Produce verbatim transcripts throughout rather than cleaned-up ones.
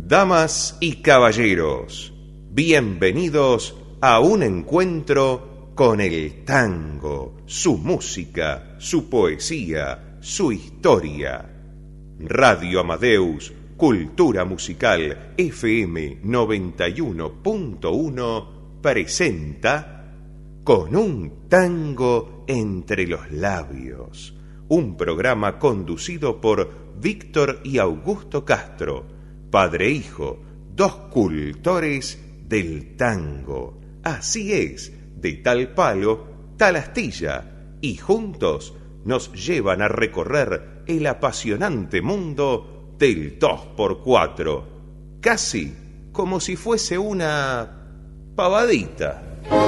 Damas y caballeros, bienvenidos a un encuentro con el tango, su música, su poesía, su historia. Radio Amadeus, Cultura Musical F M noventa y uno punto uno presenta Con un tango entre los labios, un programa conducido por Víctor y Augusto Castro, padre e hijo, dos cultores del tango. Así es, de tal palo, tal astilla, y juntos nos llevan a recorrer el apasionante mundo del dos por cuatro, casi como si fuese una pavadita.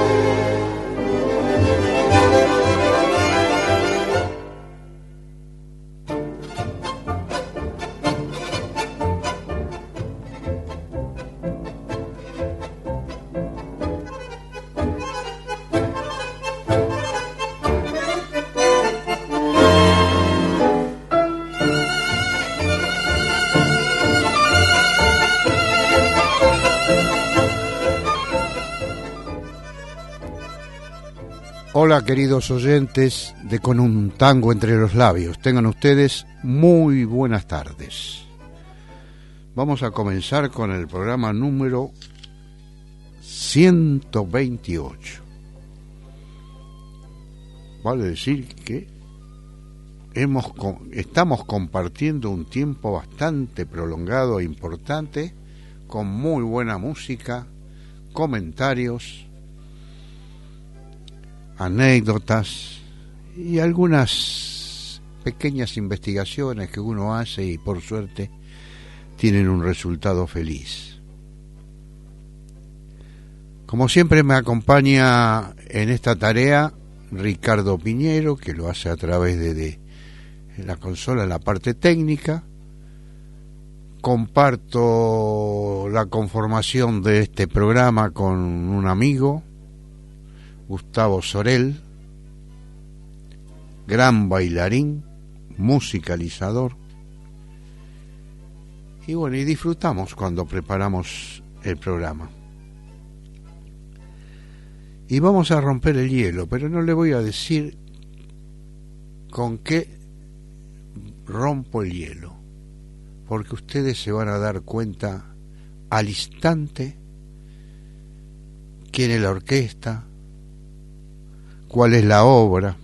Hola queridos oyentes de Con un tango entre los labios, tengan ustedes muy buenas tardes. Vamos a comenzar con el programa número ciento veintiocho. Vale decir que hemos, estamos compartiendo un tiempo bastante prolongado e importante, con muy buena música, comentarios, anécdotas y algunas pequeñas investigaciones que uno hace y por suerte tienen un resultado feliz. Como siempre me acompaña en esta tarea Ricardo Piñero, que lo hace a través de, de la consola en la parte técnica. Comparto la conformación de este programa con un amigo, Gustavo Sorel, gran bailarín, musicalizador, y bueno, y disfrutamos cuando preparamos el programa. Y vamos a romper el hielo, pero no le voy a decir con qué rompo el hielo, porque ustedes se van a dar cuenta al instante quién es la orquesta, cuál es la obra.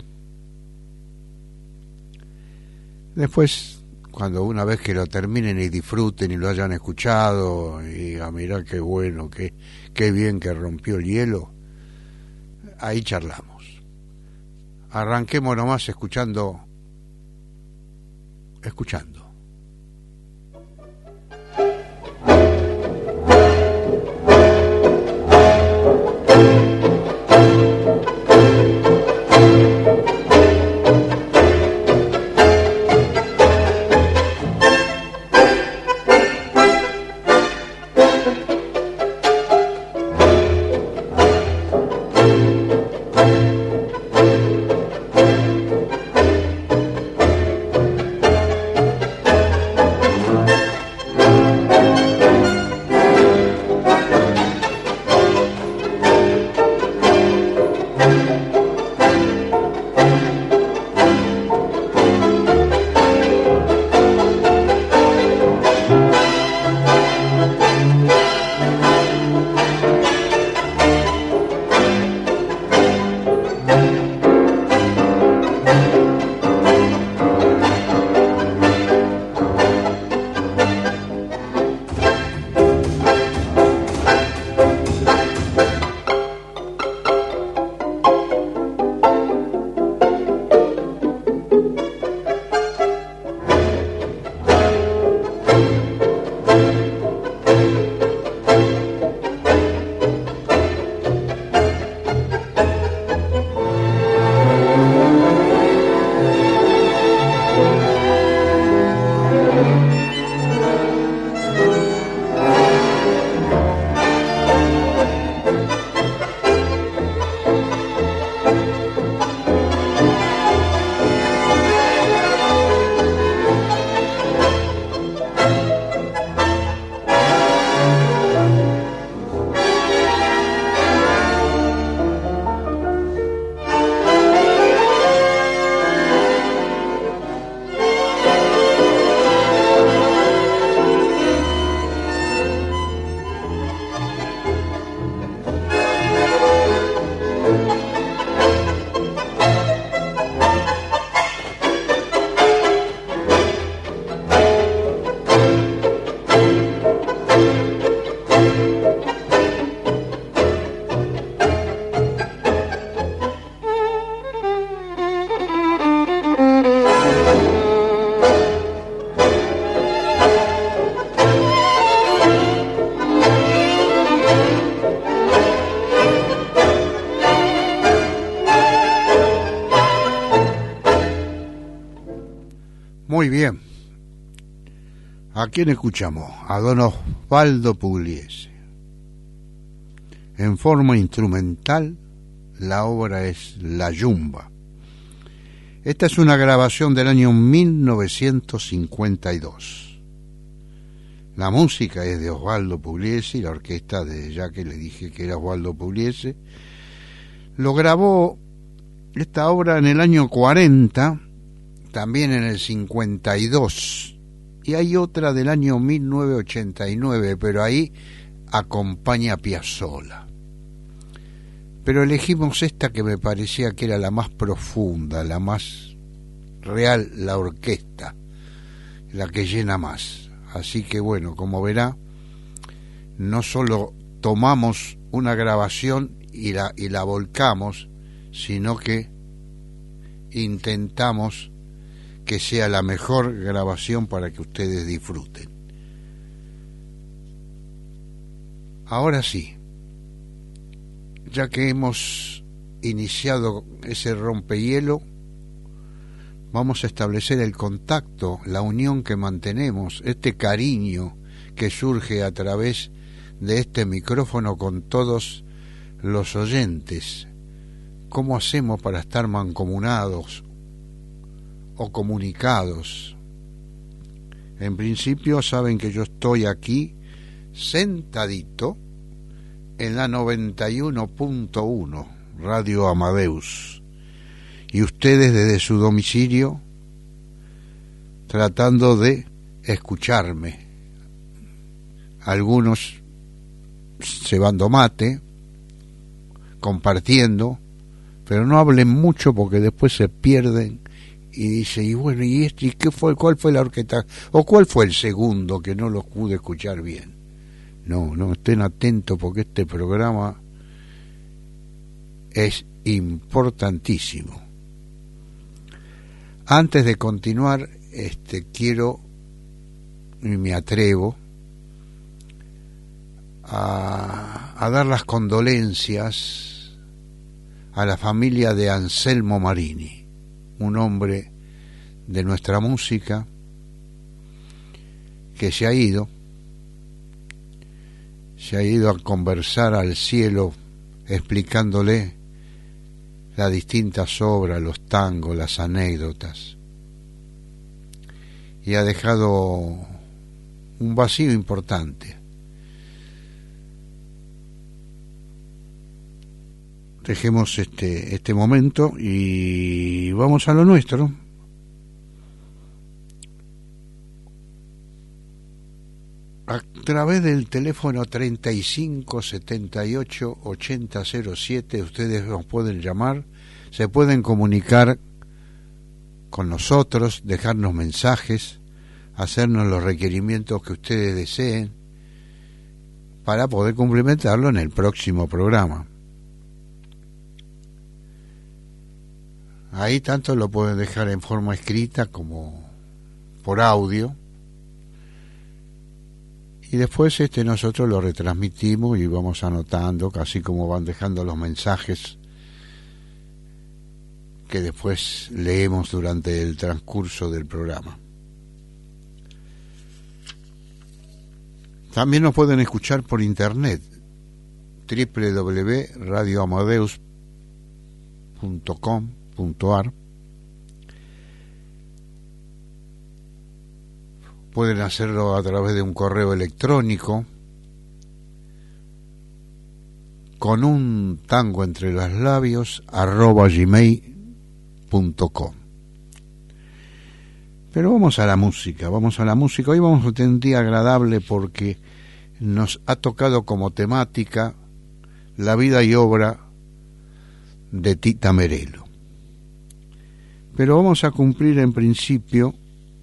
Después, cuando una vez que lo terminen y disfruten y lo hayan escuchado y digan, mirá qué bueno, qué, qué bien que rompió el hielo, ahí charlamos. Arranquemos nomás escuchando, escuchando. Muy bien. ¿A quién escuchamos? A don Osvaldo Pugliese. En forma instrumental, la obra es La Yumba. Esta es una grabación del año mil novecientos cincuenta y dos. La música es de Osvaldo Pugliese y la orquesta de, ya que le dije que era Osvaldo Pugliese, lo grabó esta obra en el año cuarenta, también en el cincuenta y dos, y hay otra del año mil novecientos ochenta y nueve, pero ahí acompaña a Piazzolla. Pero elegimos esta que me parecía que era la más profunda, la más real, la orquesta, la que llena más. Así que bueno, como verá, no solo tomamos una grabación y la, y la volcamos, sino que intentamos que sea la mejor grabación para que ustedes disfruten. Ahora sí, ya que hemos iniciado ese rompehielo, vamos a establecer el contacto, la unión que mantenemos, este cariño que surge a través de este micrófono con todos los oyentes. ¿Cómo hacemos para estar mancomunados o comunicados? En principio saben que yo estoy aquí sentadito en la noventa y uno punto uno Radio Amadeus y ustedes desde su domicilio tratando de escucharme, algunos cebando mate, compartiendo, pero no hablen mucho porque después se pierden y dice, y bueno, y este, y qué fue, cuál fue la orquesta, o cuál fue el segundo que no los pude escuchar bien. No, no estén atentos porque este programa es importantísimo. Antes de continuar, este quiero y me atrevo a, a dar las condolencias a la familia de Anselmo Marini, un hombre de nuestra música que se ha ido, se ha ido a conversar al cielo explicándole las distintas obras, los tangos, las anécdotas, y ha dejado un vacío importante. Dejemos este, este momento y vamos a lo nuestro. A través del teléfono treinta y cinco setenta y ocho ochenta cero siete ustedes nos pueden llamar, se pueden comunicar con nosotros, dejarnos mensajes, hacernos los requerimientos que ustedes deseen para poder cumplimentarlo en el próximo programa. Ahí tanto lo pueden dejar en forma escrita como por audio. Y después este nosotros lo retransmitimos y vamos anotando, casi como van dejando los mensajes que después leemos durante el transcurso del programa. También nos pueden escuchar por internet, doble u doble u doble u punto radio amadeus punto com punto a r. Pueden hacerlo a través de un correo electrónico con un tango entre los labios arroba gmail punto com. Pero vamos a la música, vamos a la música. Hoy vamos a tener un día agradable porque nos ha tocado como temática la vida y obra de Tita Merello. Pero vamos a cumplir en principio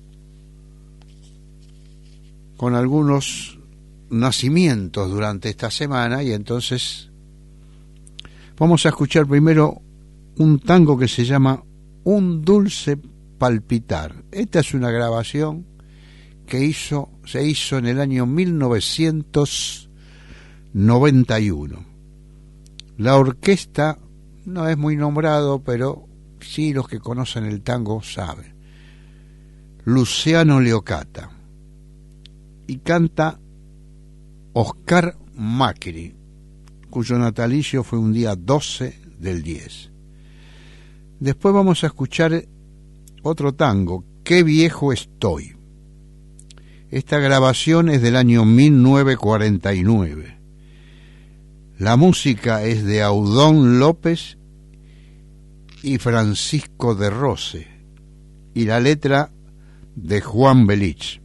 con algunos nacimientos durante esta semana y entonces vamos a escuchar primero un tango que se llama Un dulce palpitar. Esta es una grabación que hizo, se hizo en el año mil novecientos noventa y uno. La orquesta no es muy nombrado, pero sí los que conocen el tango saben. Luciano Leocata, y canta Oscar Macri, cuyo natalicio fue un día doce del diez. Después vamos a escuchar otro tango, Qué viejo estoy. Esta grabación es del año mil novecientos cuarenta y nueve. La música es de Audón López y Francisco de Rose, y la letra de Juan Belich.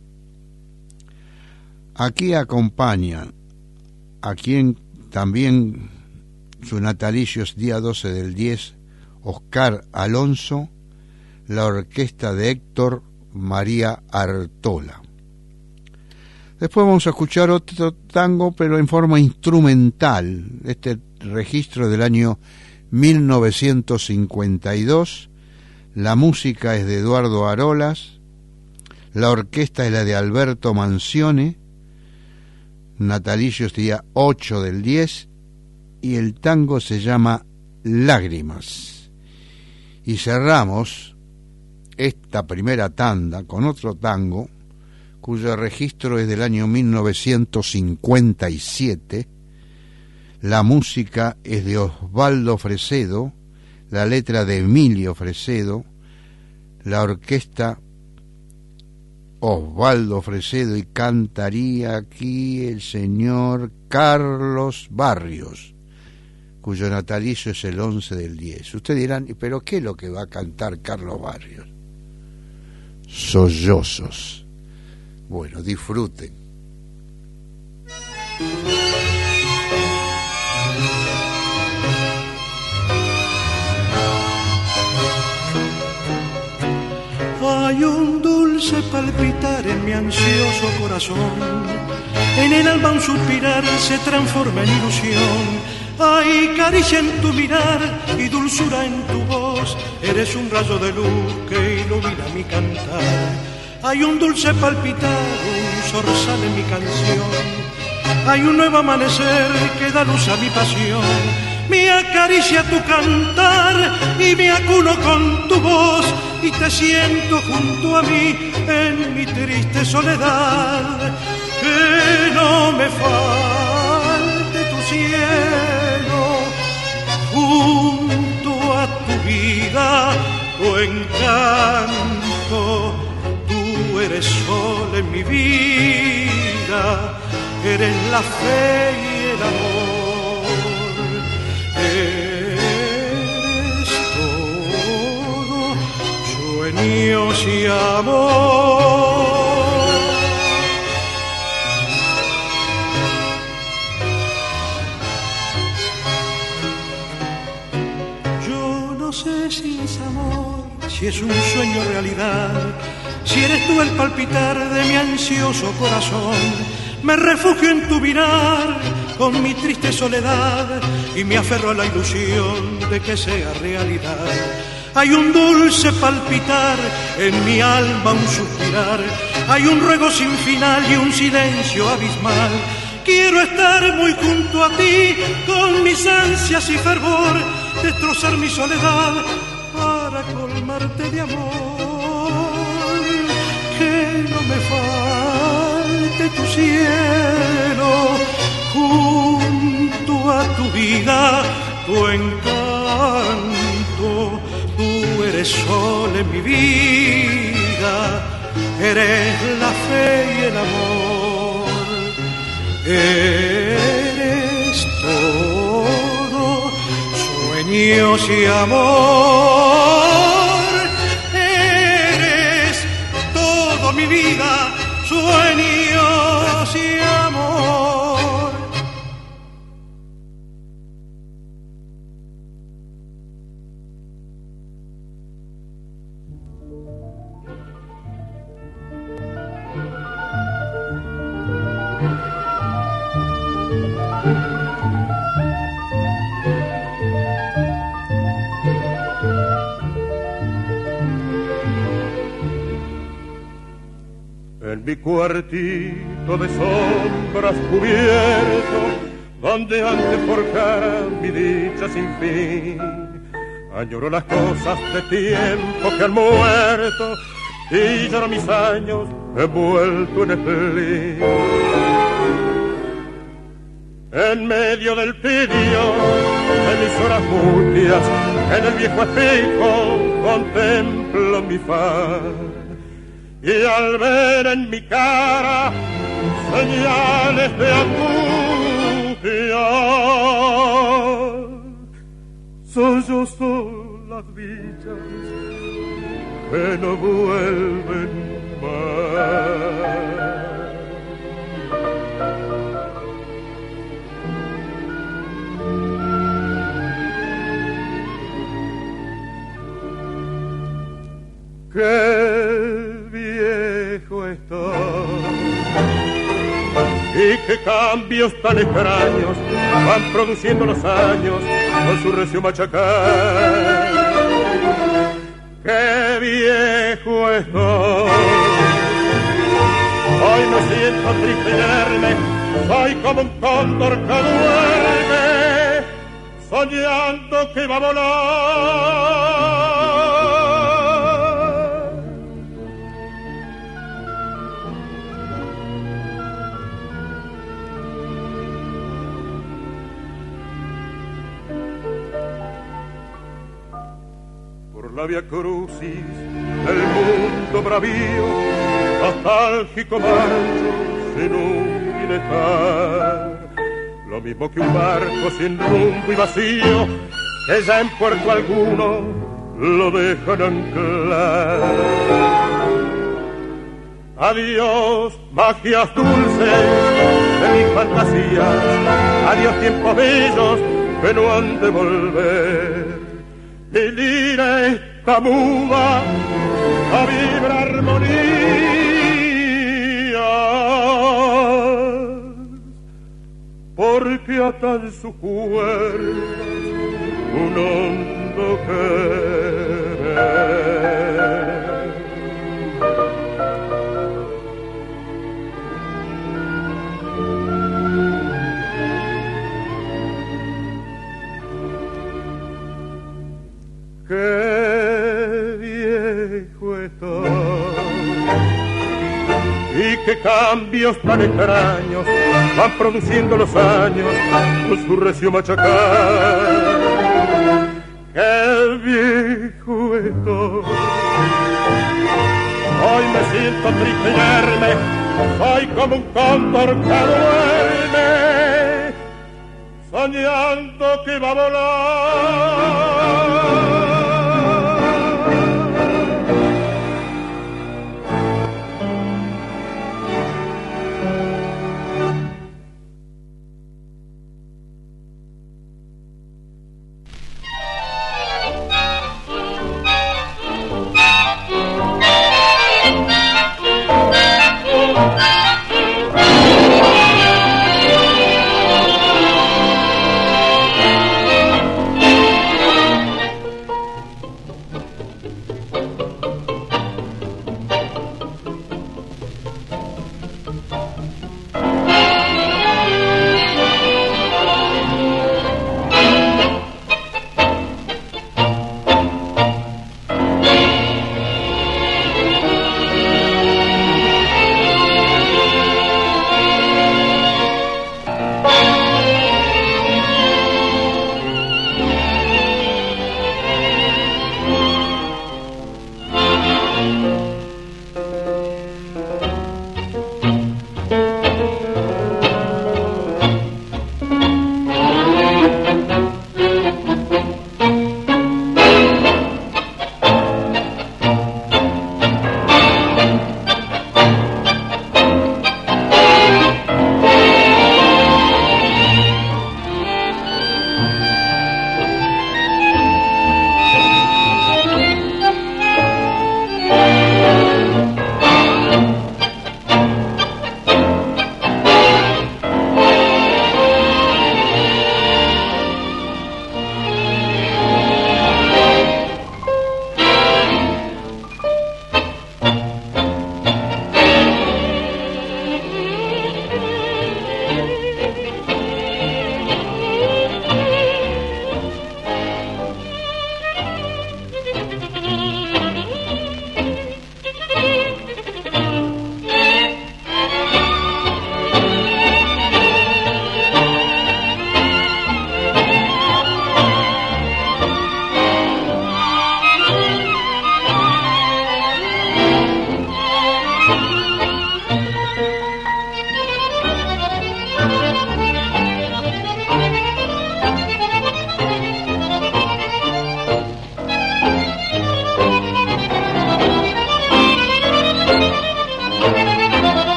Aquí acompañan a quien también su natalicio es día doce del diez, Oscar Alonso, la orquesta de Héctor María Artola. Después vamos a escuchar otro tango, pero en forma instrumental. Este registro del año mil novecientos cincuenta y dos. La música es de Eduardo Arolas, la orquesta es la de Alberto Manzione, natalicio es día ocho del diez, y el tango se llama Lágrimas. Y cerramos esta primera tanda con otro tango cuyo registro es del año mil novecientos cincuenta y siete. La música es de Osvaldo Fresedo, la letra de Emilio Fresedo, la orquesta Osvaldo Fresedo, y cantaría aquí el señor Carlos Barrios, cuyo natalicio es el once del diez. Ustedes dirán, ¿pero qué es lo que va a cantar Carlos Barrios? Sollozos. Bueno, disfruten. Hay un dulce palpitar en mi ansioso corazón, en el alma un suspirar se transforma en ilusión. Hay caricia en tu mirar y dulzura en tu voz, eres un rayo de luz que ilumina mi cantar. Hay un dulce palpitar, un zorzal en mi canción, hay un nuevo amanecer que da luz a mi pasión. Me acaricia tu cantar y me acuno con tu voz, y te siento junto a mí en mi triste soledad. Que no me falte tu cielo, junto a tu vida, tu encanto. Tú eres sol en mi vida, eres la fe y el amor. Eres todo, sueños y amor. Yo no sé si es amor, si es un sueño realidad, si eres tú el palpitar de mi ansioso corazón. Me refugio en tu mirar con mi triste soledad y me aferro a la ilusión de que sea realidad. Hay un dulce palpitar en mi alma, un suspirar, hay un ruego sin final y un silencio abismal. Quiero estar muy junto a ti con mis ansias y fervor, destrozar mi soledad para colmarte de amor. Que no me falte tu cielo, junto a tu vida, tu encanto. Tú eres sol en mi vida, eres la fe y el amor. Eres todo, sueños y amor. Eres todo mi vida, sueños y amor. En mi cuartito de sombras cubierto, donde antes forjara mi dicha sin fin, añoro las cosas de tiempo que han muerto y lloro mis años envuelto en esplendor. En medio del pidio de mis horas mustias, en el viejo espejo contemplo mi faz, y al ver en mi cara señales de angustia, sollozo las dichas que no vuelven más. Qué viejo estoy y qué cambios tan extraños van produciendo los años con su recio machacar. Qué viejo estoy, hoy me siento triste y inerme, soy como un cóndor que duerme, soñando que va a volar. La via crucis del mundo bravío, nostálgico marcho sin un bienestar, lo mismo que un barco sin rumbo y vacío, que ya en puerto alguno lo dejan anclar. Adiós, magias dulces de mis fantasías, adiós tiempos bellos que no han de volver. Mi lira está muda a vibra armonía, porque ata en su cuerpo un hondo querer. Qué viejo estoy y qué cambios tan extraños van produciendo los años con su recio machacar. Qué viejo estoy, hoy me siento triste y inerme, soy como un cóndor que duerme, soñando que va a volar.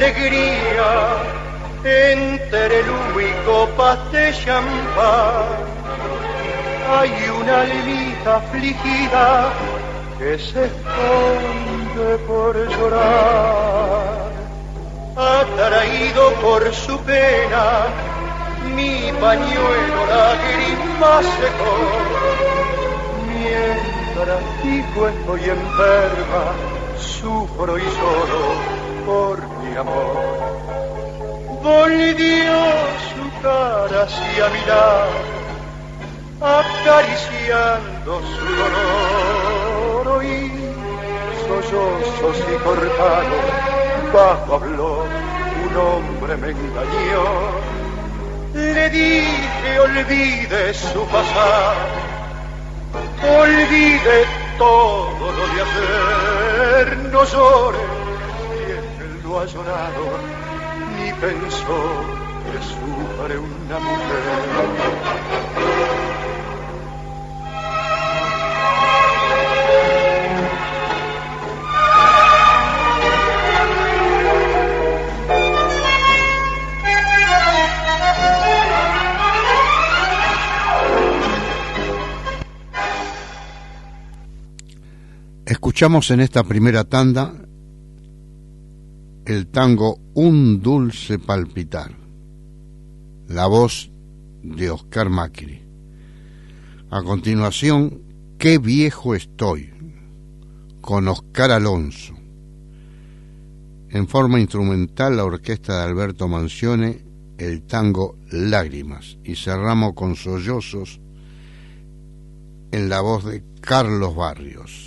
alegría entre el humo y copas de champán. Hay una almita afligida que se esconde por llorar. Atraído por su pena, mi pañuelo lágrimas secó. Mientras digo estoy enferma, sufro y solo por mi amor. Volvió su cara hacia mi lado, acariciando su dolor. Oí sollozos y cortados, bajo habló, un hombre me engañó. Le dije olvide su pasado, olvide todo lo de ayer. No llore, si es que él lo ha llorado, ni pensó que sufre una mujer. Escuchamos en esta primera tanda el tango Un dulce palpitar, la voz de Oscar Macri. A continuación, Qué viejo estoy, con Oscar Alonso. En forma instrumental, la orquesta de Alberto Manzione, el tango Lágrimas, y cerramos con sollozos en la voz de Carlos Barrios.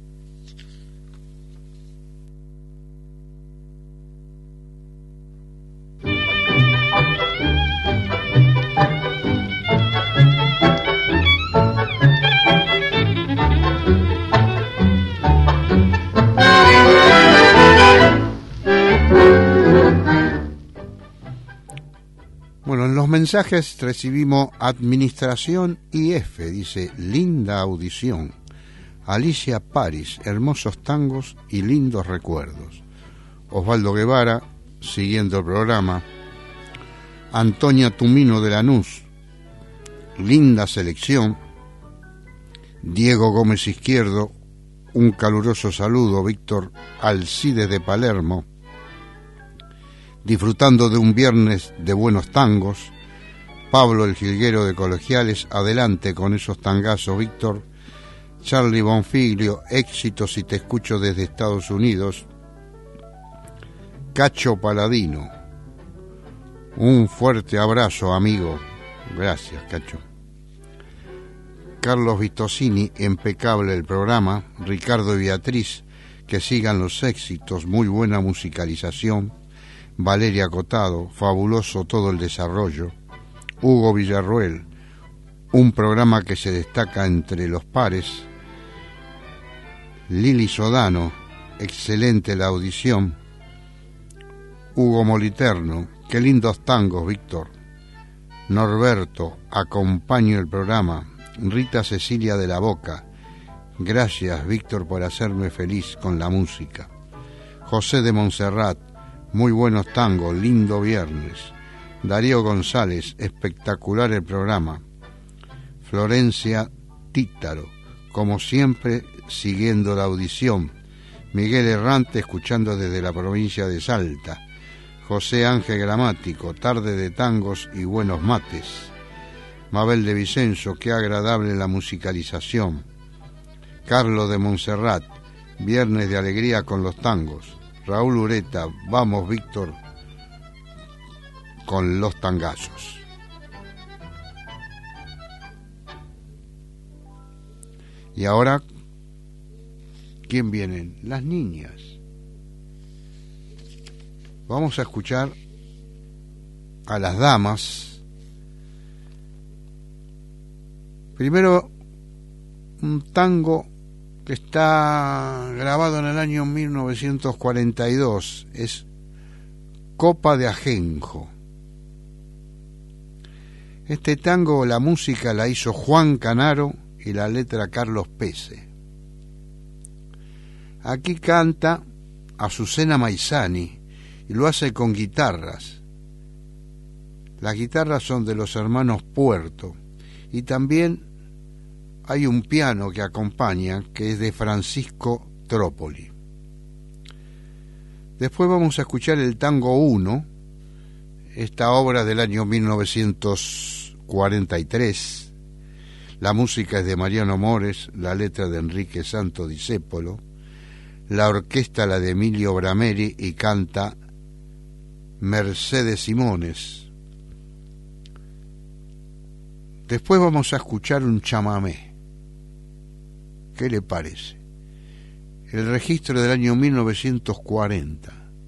Bueno, en los mensajes recibimos Administración I F, dice, linda audición. Alicia Paris, hermosos tangos y lindos recuerdos. Osvaldo Guevara, siguiendo el programa. Antonia Tumino de Lanús, linda selección. Diego Gómez Izquierdo, un caluroso saludo. Víctor Alcides de Palermo, disfrutando de un viernes de buenos tangos. Pablo el Jilguero de Colegiales, adelante con esos tangazos, Víctor. Charlie Bonfiglio, éxitos si te escucho desde Estados Unidos. Cacho Paladino, un fuerte abrazo, amigo. Gracias, Cacho. Carlos Vitosini, impecable el programa. Ricardo y Beatriz, que sigan los éxitos, muy buena musicalización. Valeria Cotado, fabuloso todo el desarrollo. Hugo Villarroel, un programa que se destaca entre los pares. Lili Sodano, excelente la audición. Hugo Moliterno, qué lindos tangos, Víctor. Norberto, acompaño el programa. Rita Cecilia de la Boca, gracias, Víctor, por hacerme feliz con la música. José de Montserrat, muy buenos tangos, lindo viernes. Darío González, espectacular el programa. Florencia Títaro, como siempre, siguiendo la audición. Miguel Errante, escuchando desde la provincia de Salta. José Ángel Gramático, tarde de tangos y buenos mates. Mabel de Vicenzo, qué agradable la musicalización. Carlos de Montserrat, viernes de alegría con los tangos. Raúl Ureta, vamos, Víctor, con los tangazos. Y ahora, ¿quién vienen? Las niñas. Vamos a escuchar a las damas. Primero, un tango que está grabado en el año mil novecientos cuarenta y dos, es Copa de Ajenjo. Este tango, la música la hizo Juan Canaro y la letra Carlos Pese. Aquí canta Azucena Maizani y lo hace con guitarras. Las guitarras son de los hermanos Puerto y también hay un piano que acompaña, que es de Francisco Trópoli. Después vamos a escuchar el Tango uno, esta obra del año mil novecientos cuarenta y tres. La música es de Mariano Mores, la letra de Enrique Santo Discépolo, la orquesta la de Emilio Brameri y canta Mercedes Simones. Después vamos a escuchar un chamamé. ¿Qué le parece? El registro del año mil novecientos cuarenta.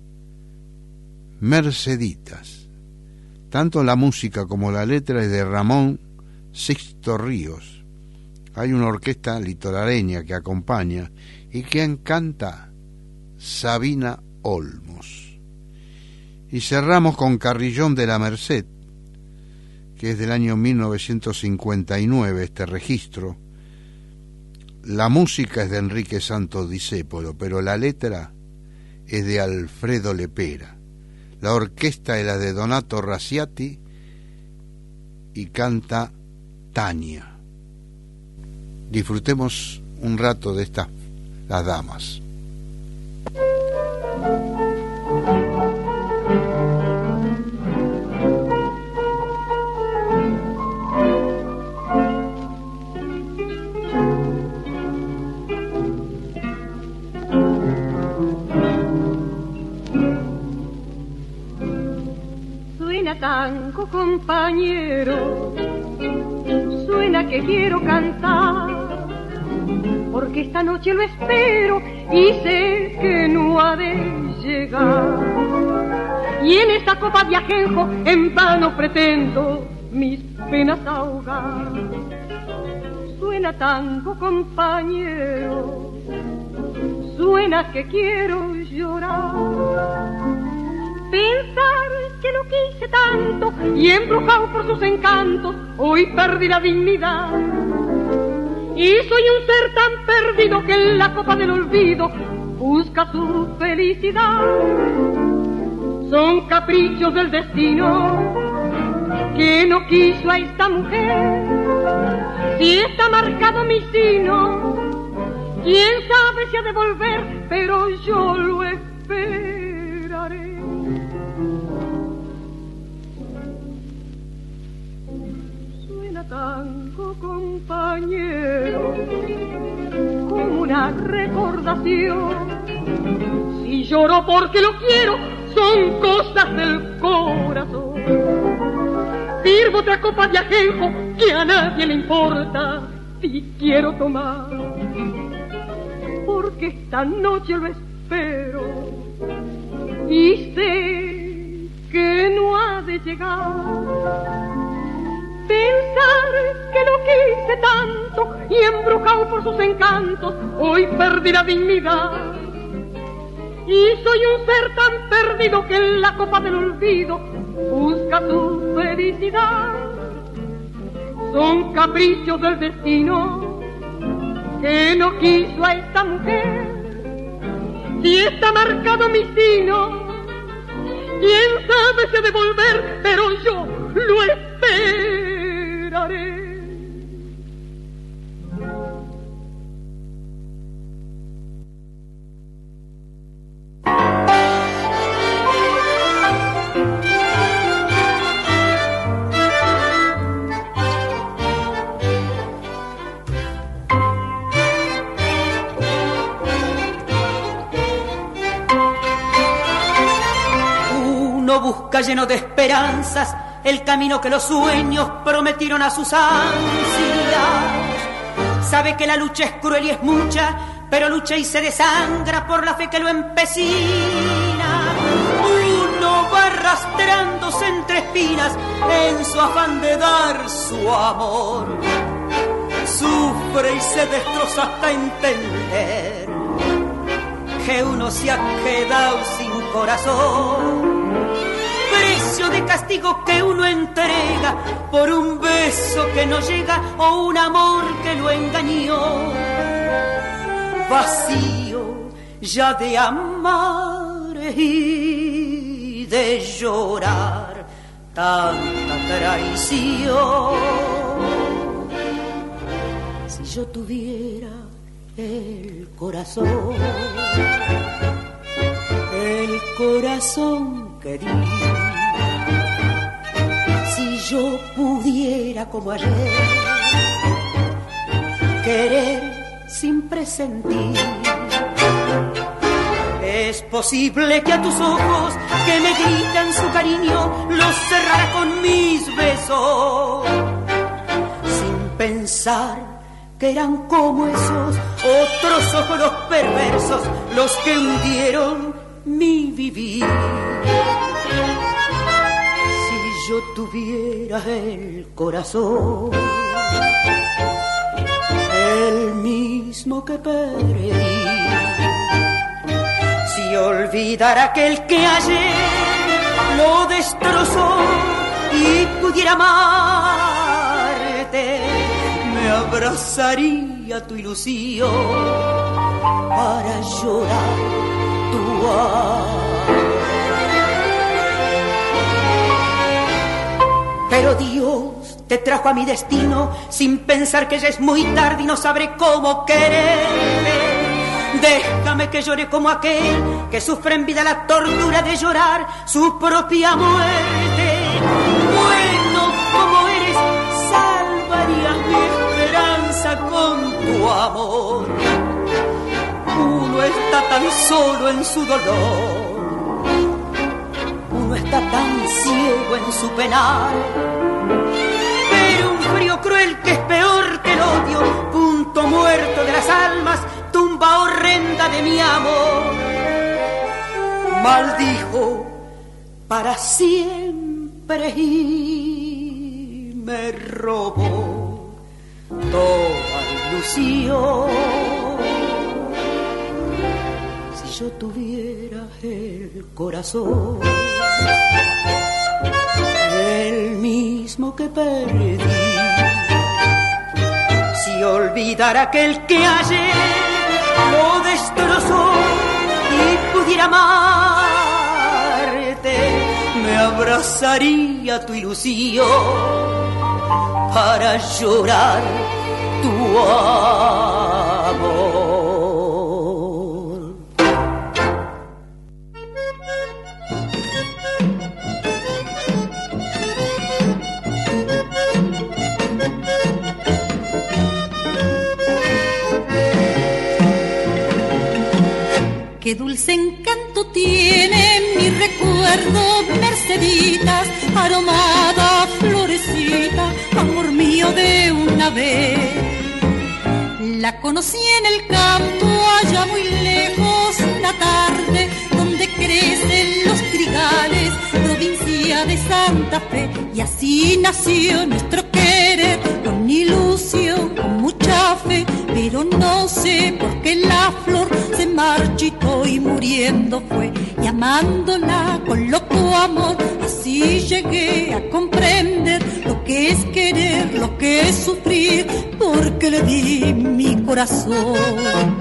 Merceditas. Tanto la música como la letra es de Ramón Sixto Ríos. Hay una orquesta litoraleña que acompaña y quien canta Sabina Olmos. Y cerramos con Carrillón de la Merced, que es del año mil novecientos cincuenta y nueve este registro. La música es de Enrique Santos Discépolo, pero la letra es de Alfredo Lepera. La orquesta es la de Donato Raciati y canta Tania. Disfrutemos un rato de estas, las damas. Tango, compañero, suena que quiero cantar, porque esta noche lo espero y sé que no ha de llegar. Y en esta copa de ajenjo en vano pretendo mis penas ahogar. Suena tango, compañero, suena que quiero llorar. Pensar que lo quise tanto y embrujado por sus encantos, hoy perdí la dignidad. Y soy un ser tan perdido que en la copa del olvido busca su felicidad. Son caprichos del destino que no quiso a esta mujer. Si está marcado mi sino, quién sabe si ha de volver, pero yo lo esperaré. Tango, compañero, como una recordación. Si lloro porque lo quiero, son cosas del corazón. Sirvo otra copa de ajenjo que a nadie le importa si quiero tomar, porque esta noche lo espero y sé que no ha de llegar. Pensar que lo quise tanto y embrujado por sus encantos, hoy perdí la dignidad. Y soy un ser tan perdido que en la copa del olvido busca su felicidad. Son caprichos del destino que no quiso a esta mujer. Si está marcado mi sino, quién sabe si ha de volver, pero yo lo esperaré. Uno busca lleno de esperanzas el camino que los sueños prometieron a sus ansias. Sabe que la lucha es cruel y es mucha, pero lucha y se desangra por la fe que lo empecina. Uno va arrastrándose entre espinas en su afán de dar su amor. Sufre y se destroza hasta entender que uno se ha quedado sin corazón. Precio de castigo que uno entrega por un beso que no llega o un amor que lo engañó. Vacío ya de amar y y de llorar tanta traición. Si yo tuviera el corazón, el corazón que di, si yo pudiera como ayer querer sin presentir, es posible que a tus ojos que me gritan su cariño los cerrara con mis besos, sin pensar que eran como esos otros ojos los perversos los que hundieron mi vivir. Si yo tuviera el corazón, el mismo que perdí, si olvidara aquel que ayer lo destrozó y pudiera amarte, me abrazaría tu ilusión para llorar tu amor. Pero Dios te trajo a mi destino sin pensar que ya es muy tarde y no sabré cómo quererte. Déjame que llore como aquel que sufre en vida la tortura de llorar su propia muerte. Bueno, como eres, salvarías mi esperanza con tu amor. Uno está tan solo en su dolor, uno está tan ciego en su penar, pero un frío cruel que es peor que el odio, punto muerto de las almas, tumba horrenda de mi amor, maldijo para siempre y me robó toda ilusión. Si yo tuviera el corazón, el mismo que perdí, si olvidara aquel que ayer lo destrozó y pudiera amarte, me abrazaría tu ilusión para llorar tu amor. Qué dulce encanto tiene mi recuerdo, Merceditas, aromada florecita, amor mío de una vez. La conocí en el campo, allá muy lejos, una tarde, donde crecen los trigales, provincia de Santa Fe. Y así nació nuestro querer, con ilusión, con mucha fe, pero no sé por qué la flor se marchitó y muriendo fue, y amándola con loco amor, así llegué a comprender lo que es querer, lo que es sufrir, porque le di mi corazón.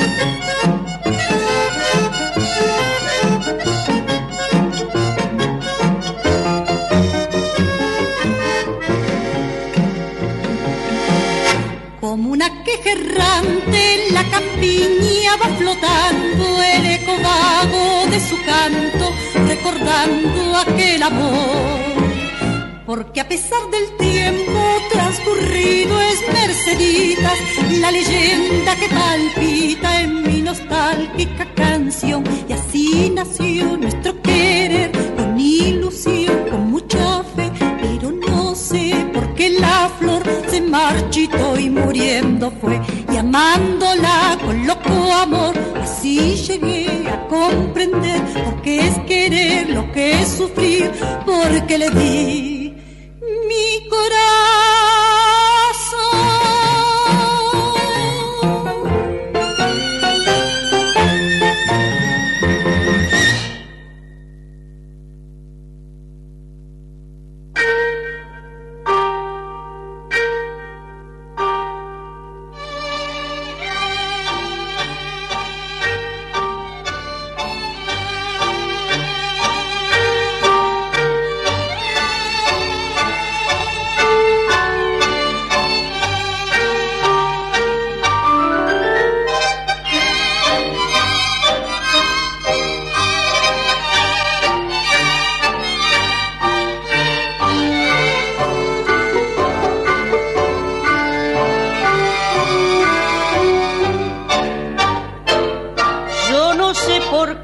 Como una queja errante, la campiña va flotando, el eco vago de su canto, recordando aquel amor. Porque a pesar del tiempo transcurrido es Merceditas, la leyenda que palpita en mi nostálgica canción. Y así nació nuestro querer, con ilusión, con mucha fe, pero no sé por qué la flor se marchitó y muriendo fue, y amándola con loco amor, así llegué a comprender lo que es querer, lo que es sufrir, porque le di mi corazón.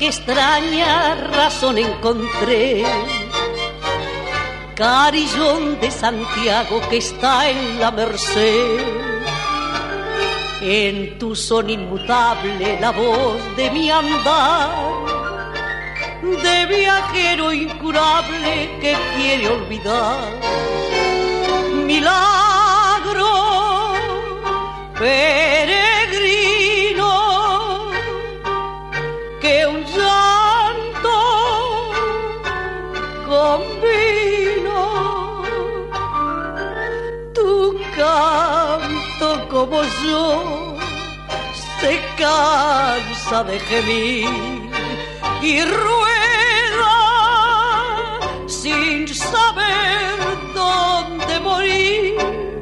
qué extraña razón encontré. Carillón de Santiago que está en la Merced, en tu son inmutable la voz de mi andar, de viajero incurable que quiere olvidar. Milagro peregrino que un llanto convino, tu canto como yo se cansa de gemir y rueda sin saber dónde morir.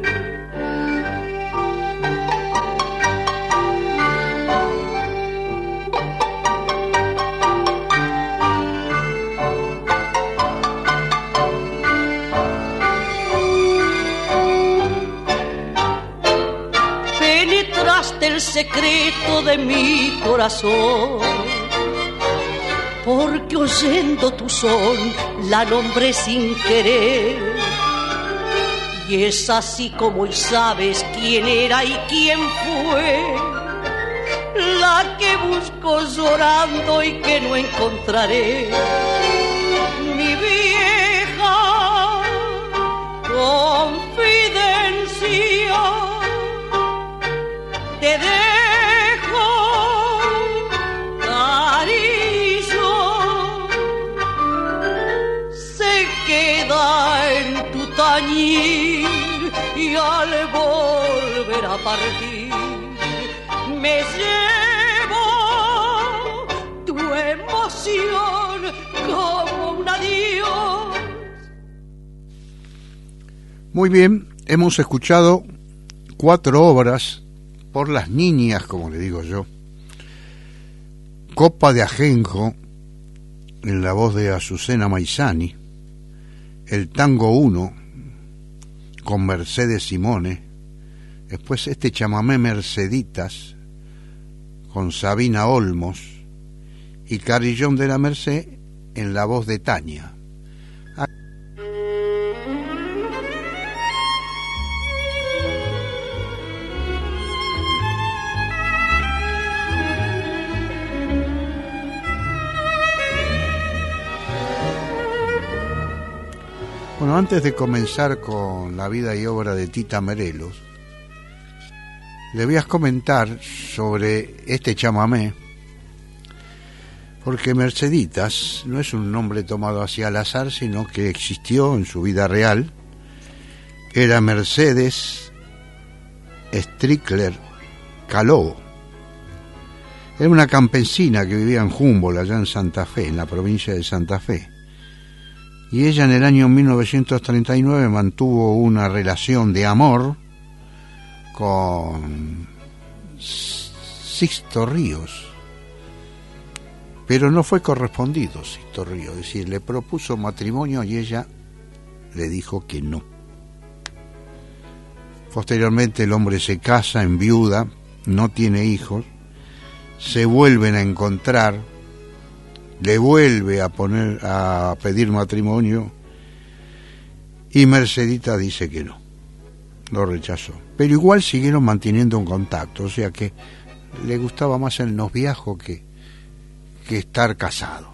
Penetraste el secreto de mi corazón, porque oyendo tu son la nombré sin querer. Y es así como hoy sabes quién era y quién fue, la que busco llorando y que no encontraré. Mi vieja confidencia, te dejo cariño, se queda en tu tañir y al volver a partir me llevo tu emoción como un adiós. Muy bien, hemos escuchado cuatro obras por las niñas, como le digo yo. Copa de Ajenjo, en la voz de Azucena Maizani. El Tango uno, con Mercedes Simone. Después este chamamé Merceditas, con Sabina Olmos. Y Carillón de la Merced, en la voz de Tania. Bueno, antes de comenzar con la vida y obra de Tita Merelos, le voy a comentar sobre este chamamé, porque Merceditas no es un nombre tomado así al azar, sino que existió en su vida real. Era Mercedes Strickler Caló. Era una campesina que vivía en Humboldt, allá en Santa Fe, en la provincia de Santa Fe. Y ella en el año mil novecientos treinta y nueve mantuvo una relación de amor con Sixto Ríos, pero no fue correspondido Sixto Ríos, es decir, le propuso matrimonio y ella le dijo que no. Posteriormente el hombre se casa, enviuda, no tiene hijos, se vuelven a encontrar, le vuelve a poner a pedir matrimonio y Mercedita dice que no, lo rechazó, pero igual siguieron manteniendo un contacto, o sea que le gustaba más el noviazgo que, que estar casado.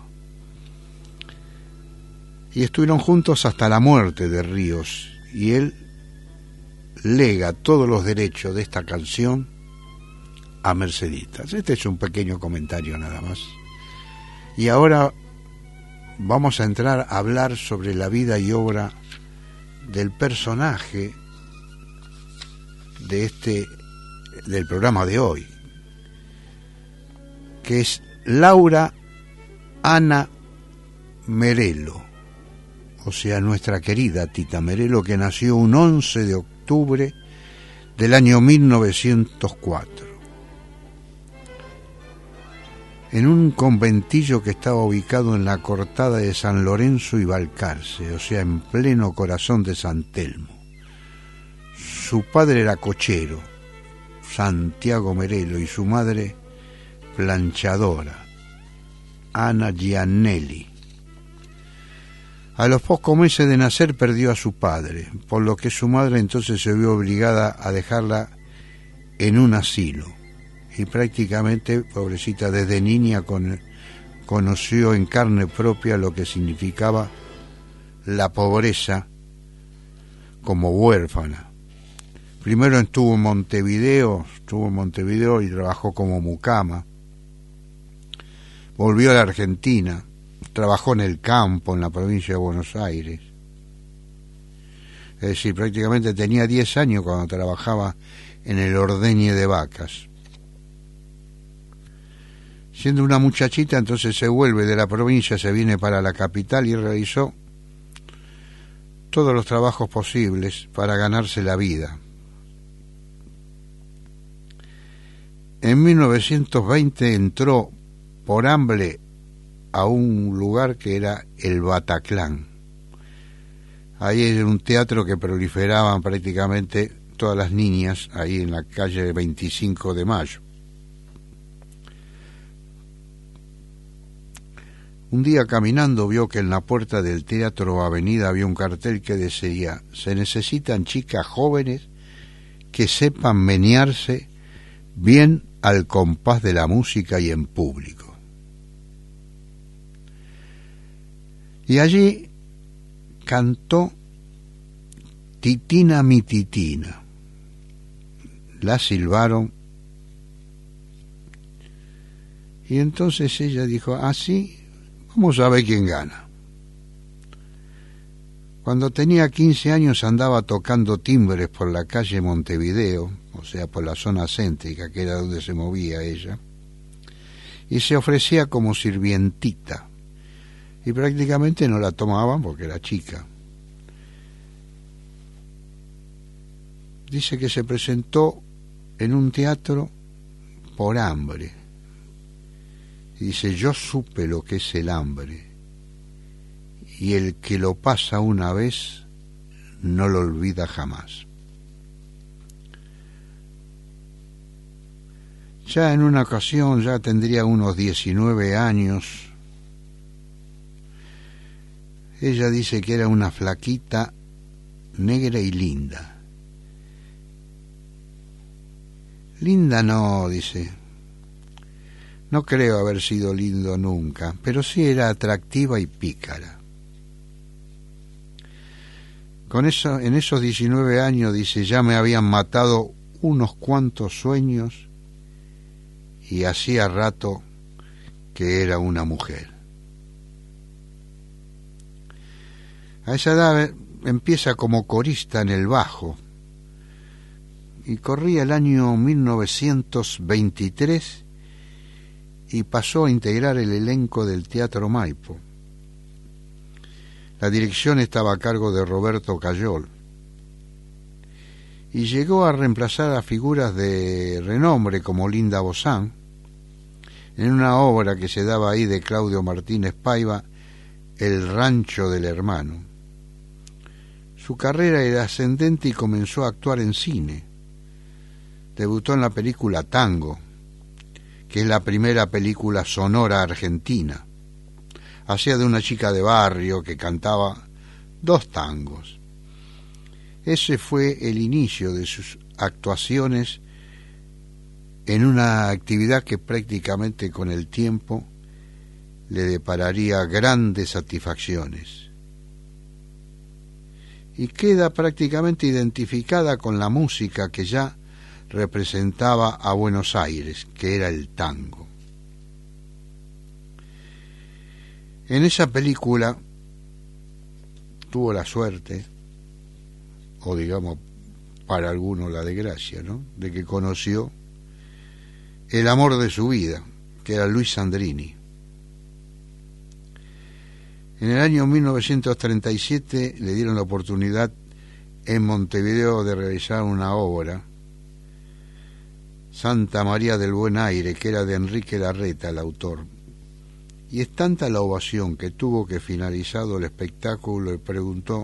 Y estuvieron juntos hasta la muerte de Ríos, y él lega todos los derechos de esta canción a Merceditas. Este es un pequeño comentario nada más. Y ahora vamos a entrar a hablar sobre la vida y obra del personaje de este del programa de hoy, que es Laura Ana Merelo, o sea, nuestra querida Tita Merelo, que nació un once de octubre del año mil novecientos cuatro. En un conventillo que estaba ubicado en la cortada de San Lorenzo y Balcarce, o sea, en pleno corazón de San Telmo. Su padre era cochero, Santiago Merelo, y su madre planchadora, Anna Giannelli. A los pocos meses de nacer perdió a su padre, por lo que su madre entonces se vio obligada a dejarla en un asilo. Y prácticamente, pobrecita, desde niña con, conoció en carne propia lo que significaba la pobreza como huérfana. Primero estuvo en Montevideo, estuvo en Montevideo y trabajó como mucama. Volvió a la Argentina. Trabajó en el campo, en la provincia de Buenos Aires. Es decir, prácticamente tenía diez años cuando trabajaba en el ordeñe de vacas. Siendo una muchachita, entonces se vuelve de la provincia, se viene para la capital y realizó todos los trabajos posibles para ganarse la vida. En mil novecientos veinte entró por hambre a un lugar que era el Bataclan. Ahí era un teatro que proliferaban prácticamente todas las niñas, ahí en la calle veinticinco de mayo. Un día caminando vio que en la puerta del Teatro Avenida había un cartel que decía: se necesitan chicas jóvenes que sepan menearse bien al compás de la música y en público. Y allí cantó Titina mi Titina. La silbaron. Y entonces ella dijo: ah, sí, vamos a ver quién gana. Cuando tenía quince años andaba tocando timbres por la calle Montevideo, o sea, por la zona céntrica, que era donde se movía ella, y se ofrecía como sirvientita. Y prácticamente no la tomaban porque era chica. Dice que se presentó en un teatro por hambre. Y dice: yo supe lo que es el hambre, y el que lo pasa una vez no lo olvida jamás. Ya en una ocasión, ya tendría unos diecinueve años, ella dice que era una flaquita, negra y linda. Linda no, dice. No creo haber sido lindo nunca, pero sí era atractiva y pícara. Con eso, en esos diecinueve años, dice, ya me habían matado unos cuantos sueños y hacía rato que era una mujer. A esa edad empieza como corista en el bajo y corría el año mil novecientos veintitrés y pasó a integrar el elenco del Teatro Maipo. La dirección estaba a cargo de Roberto Cayol y llegó a reemplazar a figuras de renombre como Linda Bozán en una obra que se daba ahí de Claudio Martínez Paiva, El rancho del hermano. Su carrera era ascendente y comenzó a actuar en cine. Debutó en la película Tango, que es la primera película sonora argentina. Hacía de una chica de barrio que cantaba dos tangos. Ese fue el inicio de sus actuaciones en una actividad que prácticamente con el tiempo le depararía grandes satisfacciones. Y queda prácticamente identificada con la música que ya representaba a Buenos Aires, que era el tango. En esa película tuvo la suerte, o digamos para algunos la desgracia, ¿no?, de que conoció el amor de su vida, que era Luis Sandrini. En el año mil novecientos treinta y siete le dieron la oportunidad en Montevideo de realizar una obra, Santa María del Buen Aire, que era de Enrique Larreta, el autor. Y es tanta la ovación que tuvo que, finalizado el espectáculo, le preguntó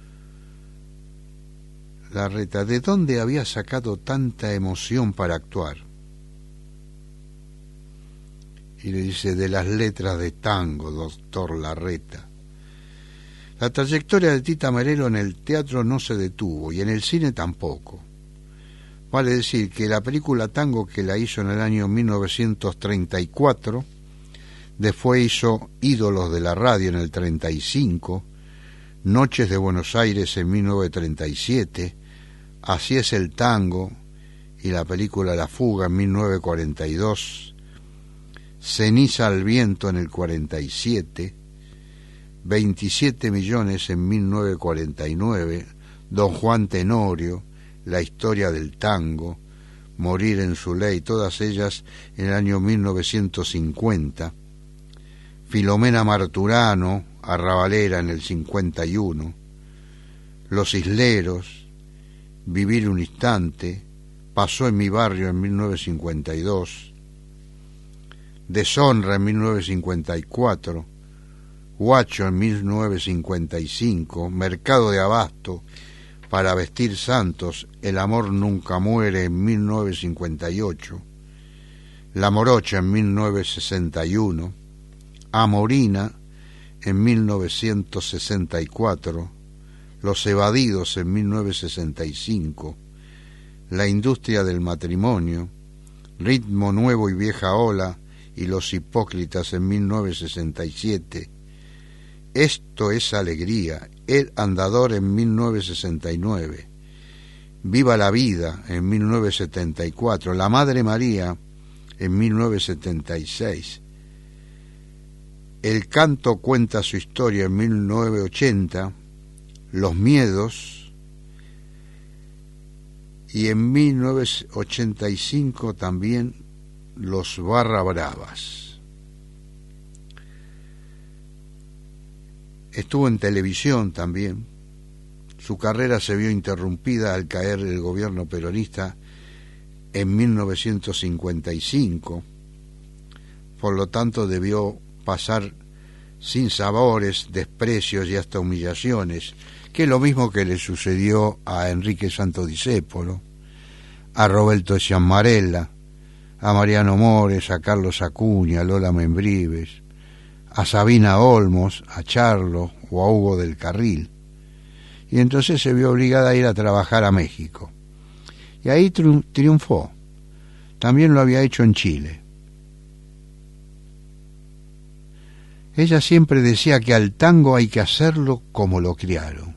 Larreta de dónde había sacado tanta emoción para actuar. y le dice: de las letras de tango, doctor Larreta. La trayectoria de Tita Merelo en el teatro no se detuvo y en el cine tampoco. Vale decir que la película Tango, que la hizo en el año mil novecientos treinta y cuatro, después hizo Ídolos de la Radio en el treinta y cinco, Noches de Buenos Aires en mil novecientos treinta y siete, Así es el tango y la película La Fuga en mil novecientos cuarenta y dos, Ceniza al viento en el cuarenta y siete, veintisiete millones en mil novecientos cuarenta y nueve, Don Juan Tenorio, La historia del tango, Morir en su ley, todas ellas en el año mil novecientos cincuenta, Filomena Marturano, Arrabalera en el cincuenta y uno, Los Isleros, Vivir un instante, Pasó en mi barrio en mil novecientos cincuenta y dos, Deshonra en mil novecientos cincuenta y cuatro, Guacho en mil novecientos cincuenta y cinco, Mercado de Abasto, Para vestir santos, El amor nunca muere en mil novecientos cincuenta y ocho, La morocha en mil novecientos sesenta y uno, Amorina en mil novecientos sesenta y cuatro, Los evadidos en mil novecientos sesenta y cinco, La industria del matrimonio, Ritmo nuevo y vieja ola y Los hipócritas en mil novecientos sesenta y siete, Esto es alegría, El andador en mil novecientos sesenta y nueve, Viva la vida en mil novecientos setenta y cuatro, La Madre María en mil novecientos setenta y seis, El canto cuenta su historia en mil novecientos ochenta, Los miedos, y en mil novecientos ochenta y cinco también Los Barra Bravas. Estuvo en televisión también. Su carrera se vio interrumpida al caer el gobierno peronista en mil novecientos cincuenta y cinco, por lo tanto debió pasar sin sabores, desprecios y hasta humillaciones, que es lo mismo que le sucedió a Enrique Santo Discépolo, a Roberto Ciammarella, a Mariano Mores, a Carlos Acuña, a Lola Membrives, a Sabina Olmos, a Charlo o a Hugo del Carril. Y entonces se vio obligada a ir a trabajar a México. Y ahí tri- triunfó. También lo había hecho en Chile. Ella siempre decía que al tango hay que hacerlo como lo criaron.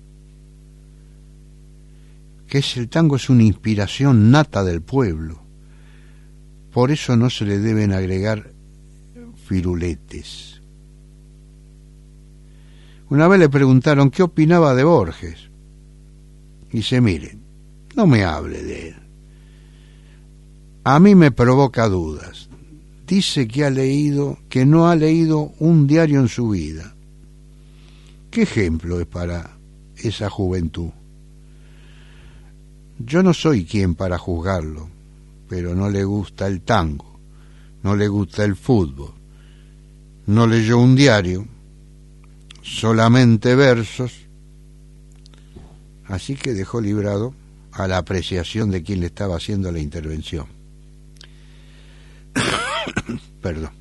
Que es el tango es una inspiración nata del pueblo. Por eso no se le deben agregar firuletes. Una vez le preguntaron qué opinaba de Borges. Y dice: mire, no me hable de él. A mí me provoca dudas. Dice que ha leído, que no ha leído un diario en su vida. ¿Qué ejemplo es para esa juventud? Yo no soy quien para juzgarlo, pero no le gusta el tango, no le gusta el fútbol, no leyó un diario, solamente versos, así que dejó librado a la apreciación de quien le estaba haciendo la intervención. Perdón.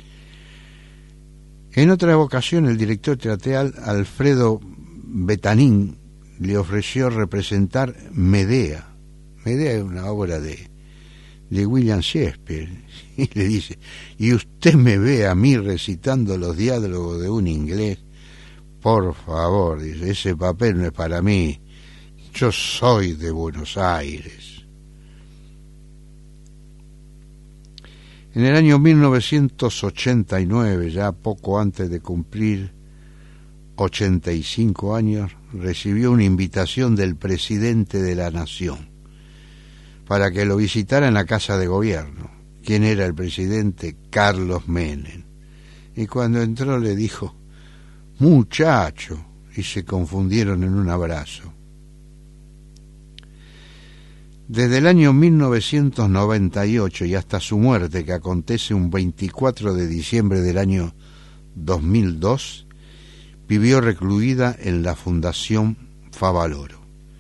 En otra ocasión, el director teatral Alfredo Betanín le ofreció representar Medea. Medea es una obra de, de William Shakespeare. Y le dice: ¿y usted me ve a mí recitando los diálogos de un inglés? Por favor, dice, ese papel no es para mí. Yo soy de Buenos Aires. En el año mil novecientos ochenta y nueve, ya poco antes de cumplir ochenta y cinco años, recibió una invitación del presidente de la Nación para que lo visitara en la Casa de Gobierno. ¿Quién era el presidente? Carlos Menem. Y cuando entró le dijo: muchacho, y se confundieron en un abrazo. Desde el año mil novecientos noventa y ocho y hasta su muerte, que acontece un veinticuatro de diciembre del año dos mil dos, vivió recluida en la Fundación Favaloro.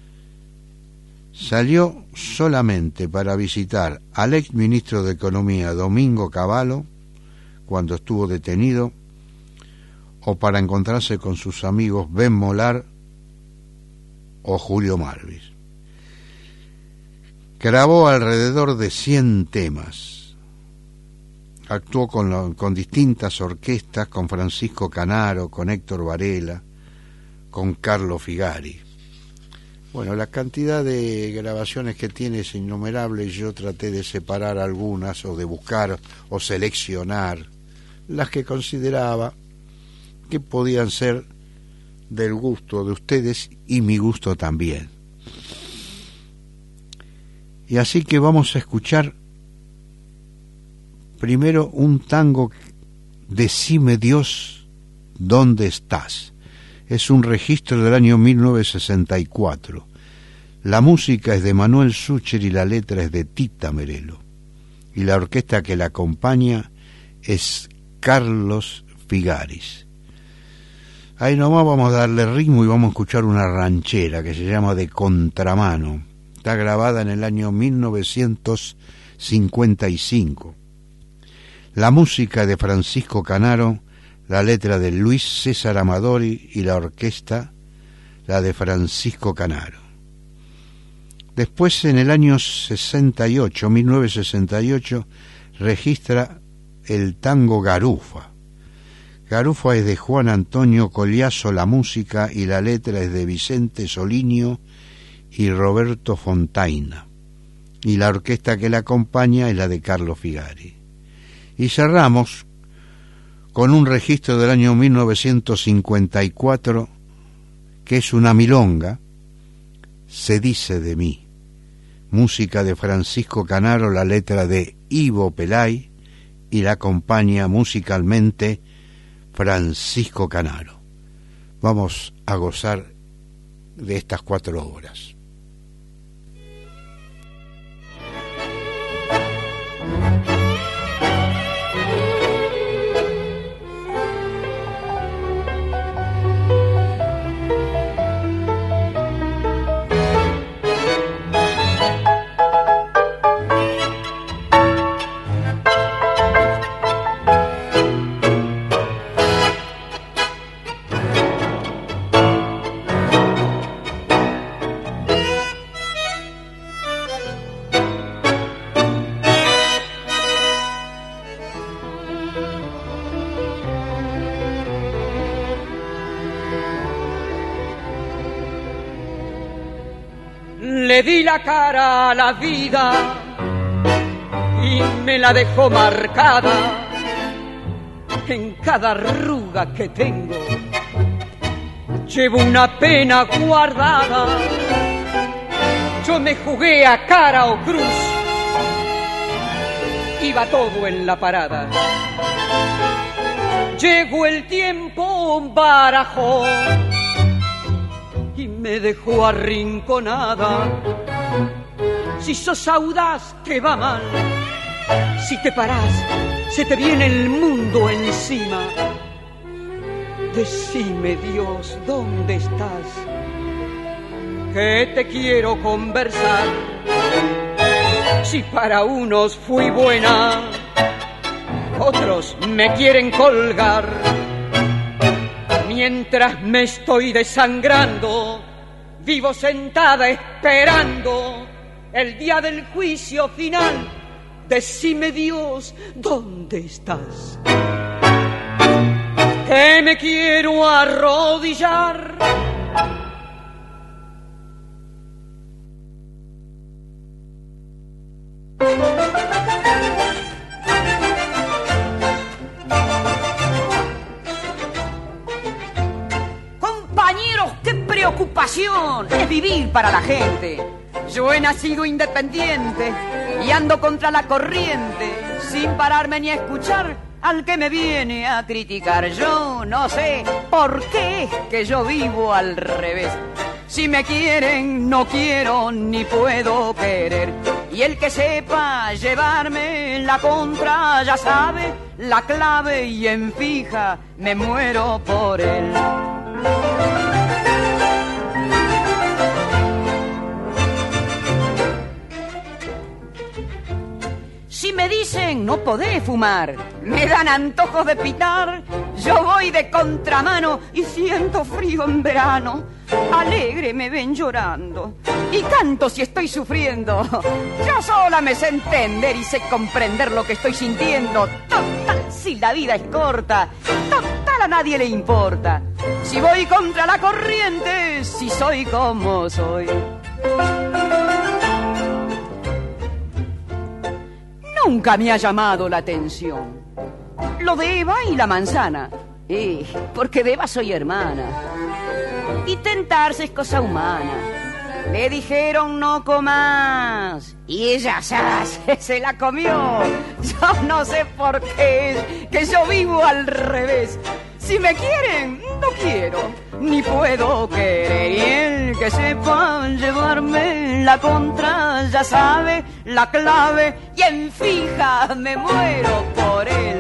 Salió solamente para visitar al ex ministro de Economía Domingo Cavallo cuando estuvo detenido, o para encontrarse con sus amigos Ben Molar o Julio Malvis. Grabó alrededor de cien temas. Actuó con, lo, con distintas orquestas, con Francisco Canaro, con Héctor Varela, con Carlo Figari. Bueno, la cantidad de grabaciones que tiene es innumerable. Yo traté de separar algunas, o de buscar o seleccionar las que consideraba que podían ser del gusto de ustedes y mi gusto también. Y así que vamos a escuchar primero un tango, Decime Dios, ¿dónde estás? Es un registro del año mil novecientos sesenta y cuatro. La música es de Manuel Sucher y la letra es de Tita Merelo. Y la orquesta que la acompaña es Carlos Figaris. Ahí nomás vamos a darle ritmo y vamos a escuchar una ranchera que se llama De Contramano. Está grabada en el año mil novecientos cincuenta y cinco. La música de Francisco Canaro, la letra de Luis César Amadori y la orquesta, la de Francisco Canaro. Después, en el año sesenta y ocho, mil novecientos sesenta y ocho, registra el tango Garufa. Garufa es de Juan Antonio Collazo, la música y la letra es de Vicente Soliño y Roberto Fontaina, y la orquesta que la acompaña es la de Carlos Figari. Y cerramos con un registro del año mil novecientos cincuenta y cuatro, que es una milonga, Se dice de mí, música de Francisco Canaro, la letra de Ivo Pelay, y la acompaña musicalmente Francisco Canaro. Vamos a gozar de estas cuatro horas. Le di la cara a la vida y me la dejó marcada en cada arruga que tengo. Llevo una pena guardada. Yo me jugué a cara o cruz. Iba todo en la parada. Llegó el tiempo, barajó y me dejó arrinconada. Si sos audaz, te va mal. Si te parás, se te viene el mundo encima. Decime, Dios, ¿dónde estás? Que te quiero conversar. Si para unos fui buena, otros me quieren colgar. Mientras me estoy desangrando, vivo sentada esperando el día del juicio final. Decime, Dios, ¿dónde estás? Que me quiero arrodillar. Compañeros, qué preocupación es vivir para la gente. Yo he nacido independiente y ando contra la corriente, sin pararme ni a escuchar al que me viene a criticar. Yo no sé por qué es que yo vivo al revés. Si me quieren, no quiero ni puedo querer. Y el que sepa llevarme la contra ya sabe la clave y en fija me muero por él. Si me me dicen, no podés fumar. Me dan antojos de pitar. Yo voy de contramano y siento frío en verano. Alegre me ven llorando y canto si estoy sufriendo. Yo sola me sé entender y sé comprender lo que estoy sintiendo. Total, si la vida es corta, total a nadie le importa. Si voy contra la corriente, si soy como soy. Nunca me ha llamado la atención lo de Eva y la manzana, eh, porque de Eva soy hermana. Y tentarse es cosa humana. Le dijeron no comas y ella se, se la comió. Yo no sé por qué, que yo vivo al revés. Si me quieren, no quiero, ni puedo querer. Y el que sepa llevarme la contra ya sabe la clave y en fija me muero por él.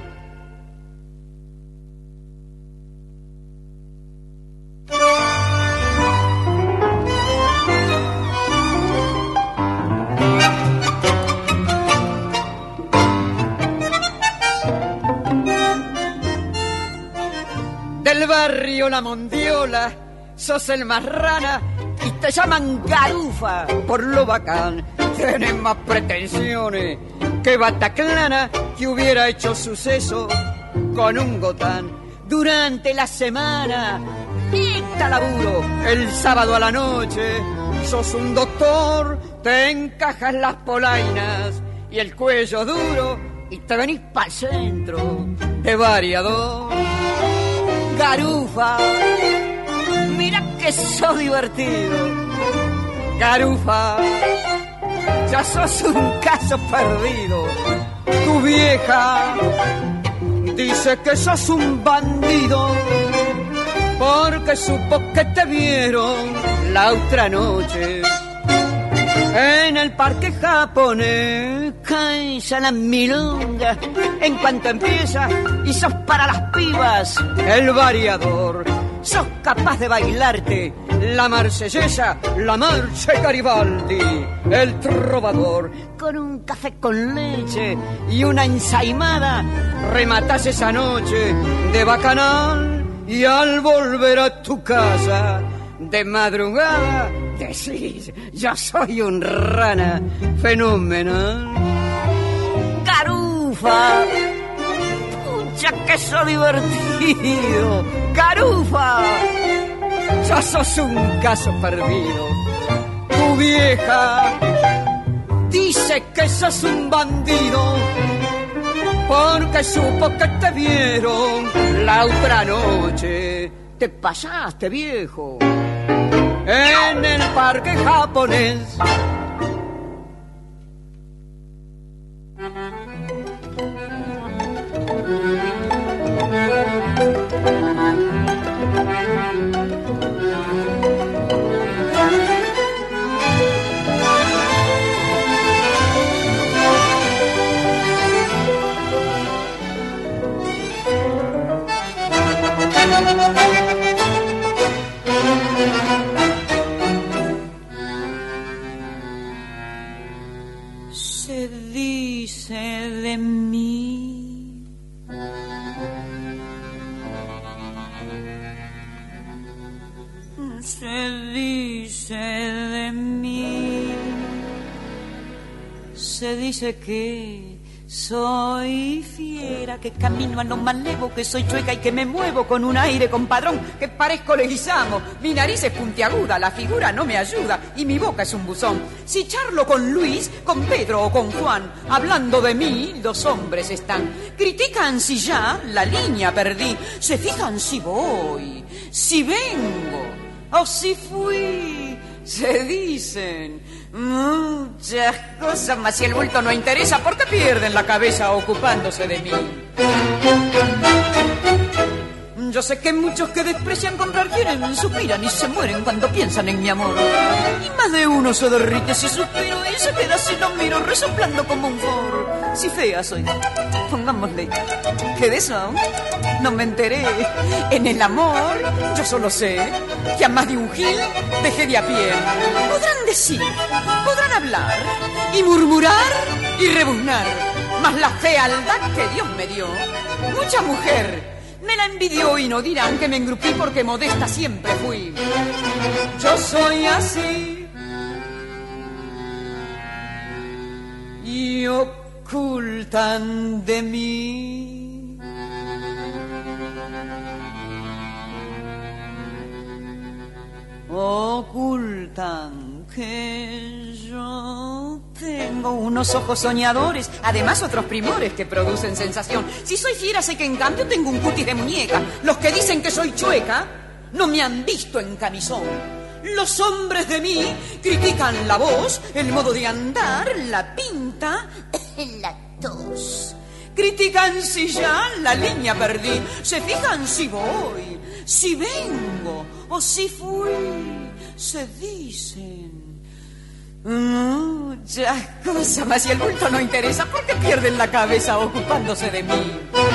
Del barrio La Mondiola, sos el más rana y te llaman garufa por lo bacán. Tienes más pretensiones que Bataclana, que hubiera hecho suceso con un gotán. Durante la semana, dicta laburo, el sábado a la noche, sos un doctor, te encajas las polainas y el cuello duro y te venís pa'l centro de variador. Garufa, mira que sos divertido. Garufa, ya sos un caso perdido. Tu vieja dice que sos un bandido porque supo que te vieron la otra noche en el parque japonés. Caes a la milonga en cuanto empieza y sos para las pibas el variador. Sos capaz de bailarte la marsellesa, la marcha Garibaldi, el trovador. Con un café con leche y una ensaimada rematás esa noche de bacanal y al volver a tu casa de madrugada decís, yo soy un rana fenomenal. Garufa, pucha que sos divertido. Garufa, ya sos un caso perdido. Tu vieja dice que sos un bandido porque supo que te vieron la otra noche. Te pasaste, viejo, en el parque japonés. Se dice de mí se dice de mí se dice que soy fiera, que camino a lo malevo, que soy chueca y que me muevo con un aire compadrón, que parezco Leguizamo. Mi nariz es puntiaguda, la figura no me ayuda y mi boca es un buzón. Si charlo con Luis, con Pedro o con Juan, hablando de mí, los hombres están. Critican si ya la línea perdí, se fijan si voy, si vengo o si fui. Se dicen muchas cosas, mas si el bulto no interesa, ¿por qué pierden la cabeza ocupándose de mí? Yo sé que muchos que desprecian comprar quieren, suspiran y se mueren cuando piensan en mi amor. Y más de uno se derrite si suspiro y se queda si lo miro resoplando como un forro. Si fea soy, pongámosle que de eso no me enteré. En el amor yo solo sé que a más de un gil dejé de a pie. Podrán decir, podrán hablar y murmurar y rebuznar, más la fealdad que Dios me dio. Mucha mujer me la envidió y no dirán que me engrupí porque modesta siempre fui. Yo soy así y ocultan de mí ocultan que yo tengo unos ojos soñadores, además otros primores que producen sensación. Si soy fiera sé que en cambio tengo un cutis de muñeca. Los que dicen que soy chueca no me han visto en camisón. Los hombres de mí critican la voz, el modo de andar, la pinta, la tos. Critican si ya la línea perdí, se fijan si voy, si vengo o si fui, se dicen muchas cosas, mas si el bulto no interesa, ¿por qué pierden la cabeza ocupándose de mí?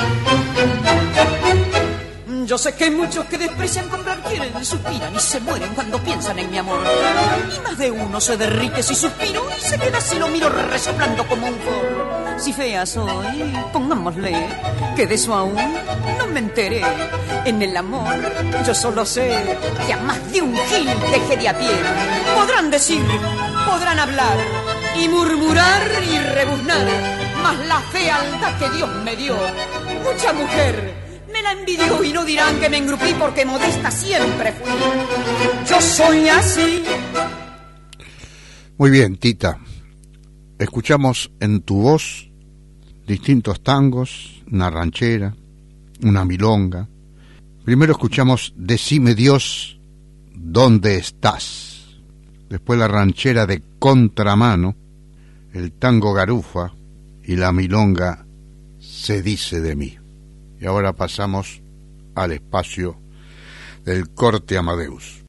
Yo sé que hay muchos que desprecian comprar, quieren, suspiran y se mueren cuando piensan en mi amor. Y más de uno se derrite si suspiro y se queda si lo miro resoplando como un forro. Si fea soy, pongámosle, que de eso aún no me enteré. En el amor yo solo sé que a más de un gil dejé de a pie. Podrán decir, podrán hablar y murmurar y rebuznar, mas la fealdad que Dios me dio, mucha mujer me la envidió y no dirán que me engrupí porque modesta siempre fui. Yo soy así. Muy bien, Tita. Escuchamos en tu voz distintos tangos, una ranchera, una milonga. Primero escuchamos Decime Dios, ¿dónde estás? Después la ranchera de Contramano, el tango Garufa y la milonga Se dice de mí. Y ahora pasamos al espacio del corte Amadeus.